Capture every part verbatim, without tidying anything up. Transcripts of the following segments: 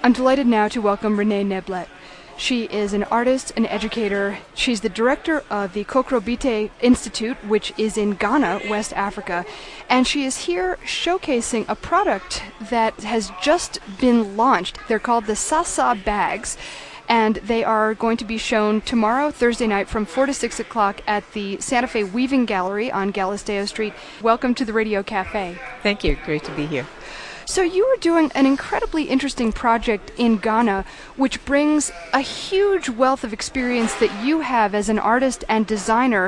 I'm delighted now to welcome Renee Neblett. She is an artist, an educator. She's the director of the Kokrobite Institute, which is in Ghana, West Africa. And she is here showcasing a product that has just been launched. They're called the Sasa bags. And they are going to be shown tomorrow, Thursday night, from four to six o'clock at the Santa Fe Weaving Gallery on Galisteo Street. Welcome to the Radio Cafe. Thank you. Great to be here. So you are doing an incredibly interesting project in Ghana, which brings a huge wealth of experience that you have as an artist and designer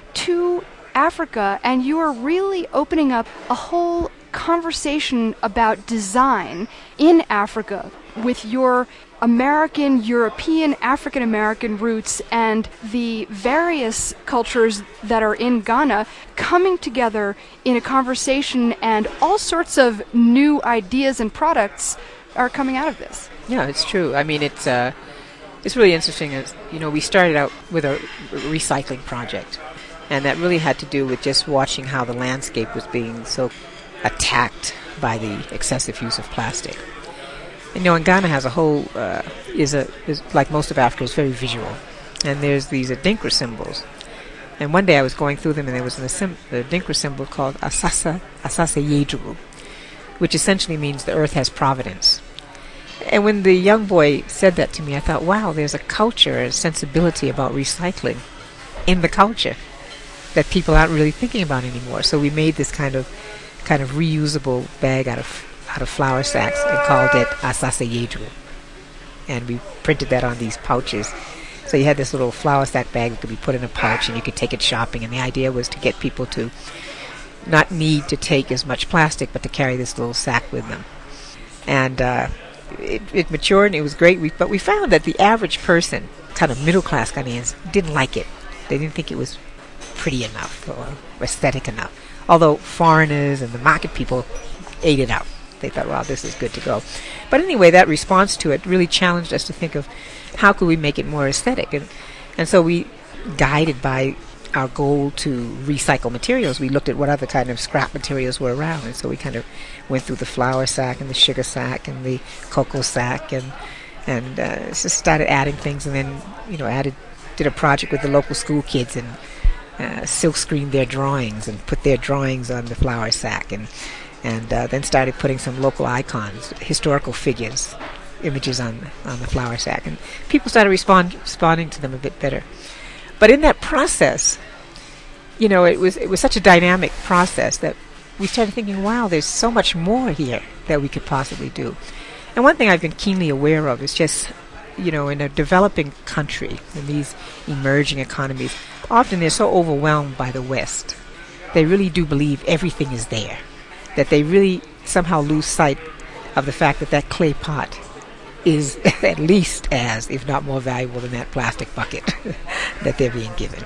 to Africa, and you are really opening up a whole conversation about design in Africa with your American, European, African-American roots and the various cultures that are in Ghana coming together in a conversation, and all sorts of new ideas and products are coming out of this. Yeah, it's true. I mean, it's uh, it's really interesting. As you know, we started out with a recycling project, and that really had to do with just watching how the landscape was being so attacked by the excessive use of plastic. You know, and Ghana has a whole, uh, is a, is like most of Africa, is very visual. And there's these Adinkra symbols. And one day I was going through them, and there was an sim- a Adinkra symbol called Asasa, Asasa Yedru, which essentially means the earth has providence. And when the young boy said that to me, I thought, wow, there's a culture, a sensibility about recycling in the culture that people aren't really thinking about anymore. So we made this kind of, kind of reusable bag out of out of flour sacks and called it Asasa Yedru. And we printed that on these pouches. So you had this little flour sack bag that could be put in a pouch, and you could take it shopping. And the idea was to get people to not need to take as much plastic, but to carry this little sack with them. And uh, it, it matured, and it was great. We, but we found that the average person, kind of middle-class Ghanaians, didn't like it. They didn't think it was pretty enough or aesthetic enough. Although foreigners and the market people ate it up. They thought, wow, this is good to go. But anyway, that response to it really challenged us to think of how could we make it more aesthetic. And, and so we, guided by our goal to recycle materials, we looked at what other kind of scrap materials were around. And so we kind of went through the flour sack and the sugar sack and the cocoa sack, and and uh, just started adding things, and then, you know, added, did a project with the local school kids and uh, silk screened their drawings and put their drawings on the flour sack, and and uh, then started putting some local icons, historical figures, images on on the flour sack, and people started respond, responding to them a bit better. But in that process, you know, it was it was such a dynamic process that we started thinking, wow, there's so much more here that we could possibly do. And one thing I've been keenly aware of is just, you know, in a developing country, in these emerging economies, often they're so overwhelmed by the West. They really do believe everything is there, that they really somehow lose sight of the fact that that clay pot is at least as, if not more valuable than that plastic bucket that they're being given.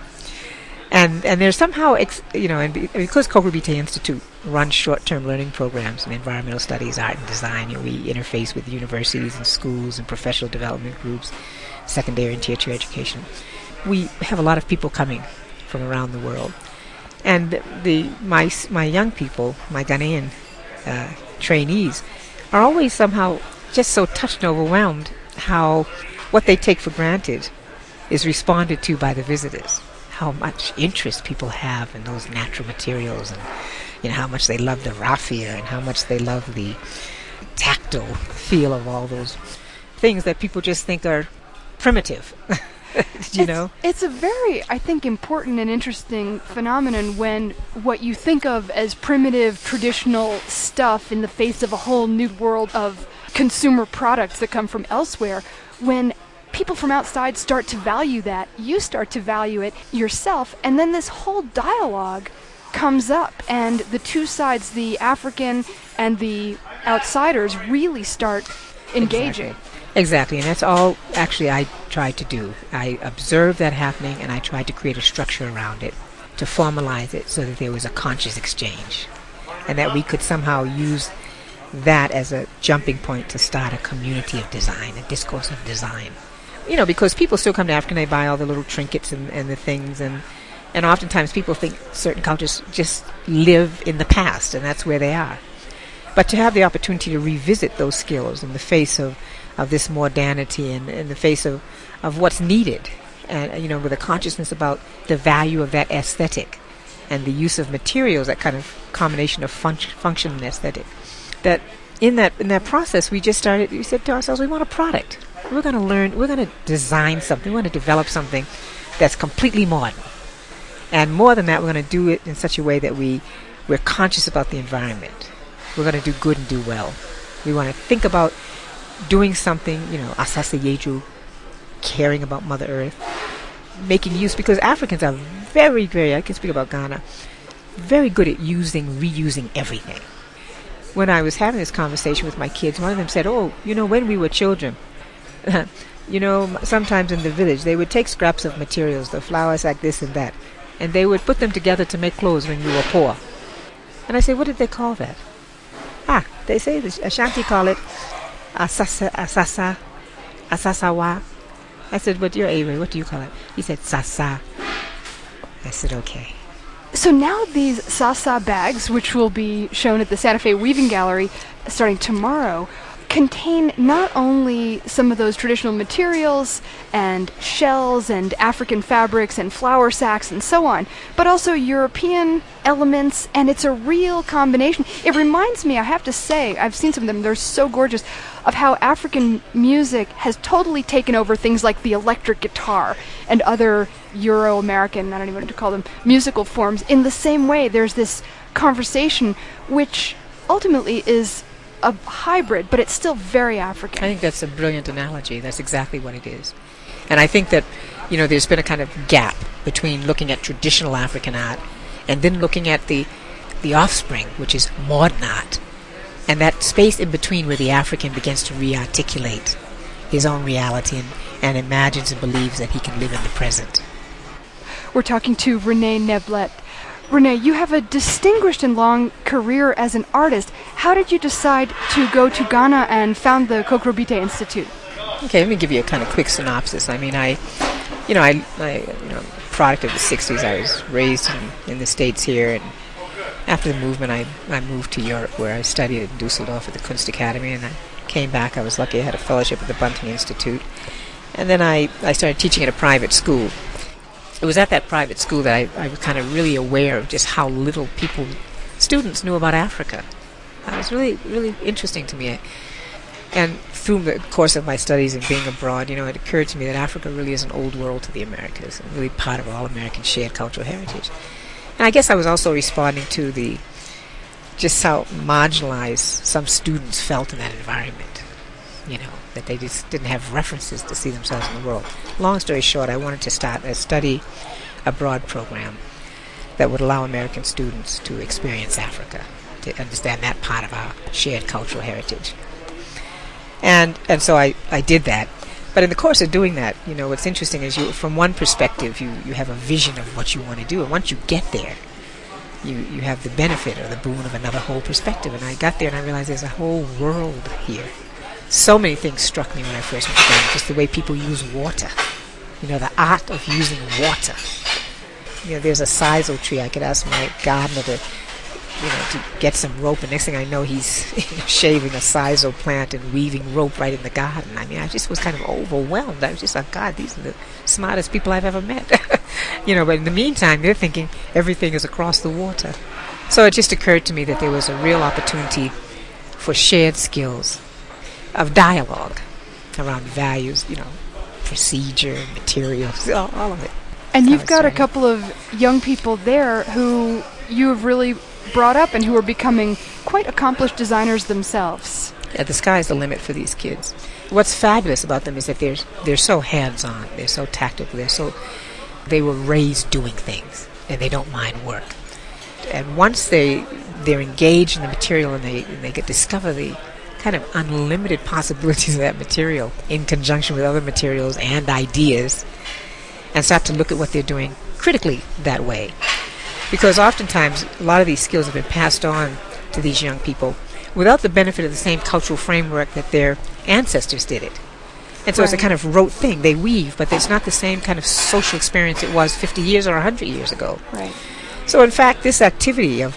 And and there's somehow, ex, you know, and because Kokrobite Institute runs short-term learning programs in environmental studies, art and design, you know, we interface with universities and schools and professional development groups, secondary and tertiary education. We have a lot of people coming from around the world. And the my my young people, my Ghanaian uh, trainees, are always somehow just so touched and overwhelmed how what they take for granted is responded to by the visitors. How much interest people have in those natural materials, and you know how much they love the raffia, and how much they love the tactile feel of all those things that people just think are primitive. you it's, know, it's a very, I think, important and interesting phenomenon when what you think of as primitive, traditional stuff in the face of a whole new world of consumer products that come from elsewhere, when people from outside start to value that, you start to value it yourself, and then this whole dialogue comes up, and the two sides, the African and the outsiders, really start engaging. Exactly. Exactly, and that's all actually I tried to do. I observed that happening, and I tried to create a structure around it to formalize it so that there was a conscious exchange, and that we could somehow use that as a jumping point to start a community of design, a discourse of design. You know, because people still come to Africa and they buy all the little trinkets and, and the things, and and oftentimes people think certain cultures just live in the past, and that's where they are. But to have the opportunity to revisit those skills in the face of, of this modernity and in the face of, of what's needed, and, you know, with a consciousness about the value of that aesthetic and the use of materials, that kind of combination of fun- function and aesthetic, that in that in that process we just started, we said to ourselves, we want a product. We're going to learn, we're going to design something, we're going to develop something that's completely modern. And more than that, we're going to do it in such a way that we, we're conscious about the environment. We're going to do good and do well. We want to think about doing something, you know, asase yeju, caring about Mother Earth, making use, because Africans are very, very, I can speak about Ghana, very good at using, reusing everything. When I was having this conversation with my kids, one of them said, oh, you know, when we were children, you know, sometimes in the village, they would take scraps of materials, the flowers like this and that, and they would put them together to make clothes when you were poor. And I said, what did they call that? Ah, they say, the Ashanti call it asasa, asasa, asasawa. I said, but you're Avery, what do you call it? He said, sasa. I said, okay. So now these sasa bags, which will be shown at the Santa Fe Weaving Gallery starting tomorrow, contain not only some of those traditional materials and shells and African fabrics and flour sacks and so on, but also European elements, and it's a real combination. It reminds me, I have to say, I've seen some of them, they're so gorgeous, of how African music has totally taken over things like the electric guitar and other Euro-American, I don't even know what to call them, musical forms. In the same way, there's this conversation which ultimately is a hybrid, but it's still very African. I think that's a brilliant analogy. That's exactly what it is. And I think that, you know, there's been a kind of gap between looking at traditional African art and then looking at the the offspring, which is modern art, and that space in between where the African begins to re-articulate his own reality and, and imagines and believes that he can live in the present. We're talking to Renee Neblett. Renee, you have a distinguished and long career as an artist. How did you decide to go to Ghana and found the Kokrobite Institute? Okay, let me give you a kind of quick synopsis. I mean, I, you know, I, I you know, product of the sixties. I was raised in, in the States here, and after the movement, I, I moved to Europe, where I studied in Dusseldorf at the Kunst Academy, and I came back. I was lucky I had a fellowship at the Bunting Institute. And then I, I started teaching at a private school. It was at that private school that I, I was kind of really aware of just how little people, students knew about Africa. It was really, really interesting to me. And through the course of my studies and being abroad, you know, it occurred to me that Africa really is an old world to the Americas, and really part of all American shared cultural heritage. And I guess I was also responding to the, just how marginalized some students felt in that environment, you know, that they just didn't have references to see themselves in the world. Long story short, I wanted to start a study abroad program that would allow American students to experience Africa, to understand that part of our shared cultural heritage. And and so I, I did that. But in the course of doing that, you know, what's interesting is you, from one perspective, you, you have a vision of what you want to do. And once you get there, you, you have the benefit or the boon of another whole perspective. And I got there and I realized there's a whole world here. So many things struck me when I first went to Ghana. Just the way people use water. You know, the art of using water. You know, there's a sisal tree. I could ask my gardener to, you know, to get some rope. And next thing I know, he's shaving a sisal plant and weaving rope right in the garden. I mean, I just was kind of overwhelmed. I was just like, God, these are the smartest people I've ever met. You know, but in the meantime, they're thinking everything is across the water. So it just occurred to me that there was a real opportunity for shared skills of dialogue around values, you know, procedure, materials, all, all of it. And That's you've got a started. couple of young people there who you have really brought up and who are becoming quite accomplished designers themselves. Yeah, the sky's the limit for these kids. What's fabulous about them is that they're they're so hands-on, they're so tactical, they're so they were raised doing things, and they don't mind work. And once they they're engaged in the material and they and they get discover the kind of unlimited possibilities of that material in conjunction with other materials and ideas, and start to look at what they're doing critically that way. Because oftentimes a lot of these skills have been passed on to these young people without the benefit of the same cultural framework that their ancestors did it. And so Right. it's a kind of rote thing. They weave, but it's not the same kind of social experience it was fifty years or one hundred years ago. Right. So in fact, this activity of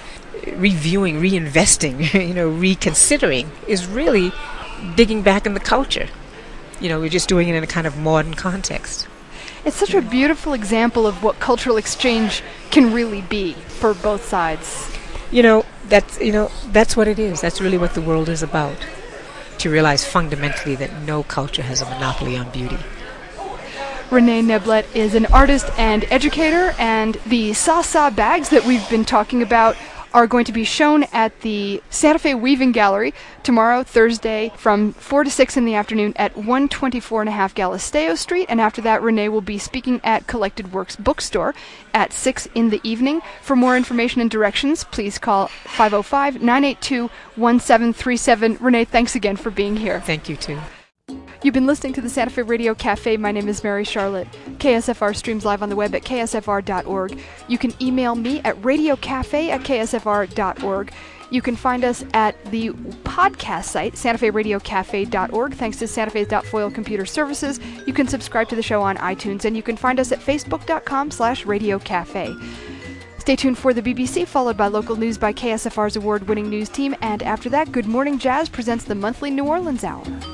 reviewing, reinvesting, you know, reconsidering is really digging back in the culture. You know, we're just doing it in a kind of modern context. It's such a beautiful example of what cultural exchange can really be for both sides. You know, that's, you know, that's what it is. That's really what the world is about. To realize fundamentally that no culture has a monopoly on beauty. Renee Neblett is an artist and educator, and the Sa-Sa bags that we've been talking about are going to be shown at the Santa Fe Weaving Gallery tomorrow, Thursday, from four to six in the afternoon at one twenty-four and a half Galisteo Street. And after that, Renee will be speaking at Collected Works Bookstore at six in the evening. For more information and directions, please call five oh five, nine eight two, one seven three seven. Renee, thanks again for being here. Thank you, too. You've been listening to the Santa Fe Radio Cafe. My name is Mary Charlotte. K S F R streams live on the web at k s f r dot org. You can email me at radiocafe at k s f r dot org. You can find us at the podcast site, santa fe radio cafe dot org. Thanks to Santa Fe's Foil Computer Services. You can subscribe to the show on iTunes, and you can find us at facebook.com slash radiocafe. Stay tuned for the B B C, followed by local news by K S F R's award-winning news team. And after that, Good Morning Jazz presents the monthly New Orleans Hour.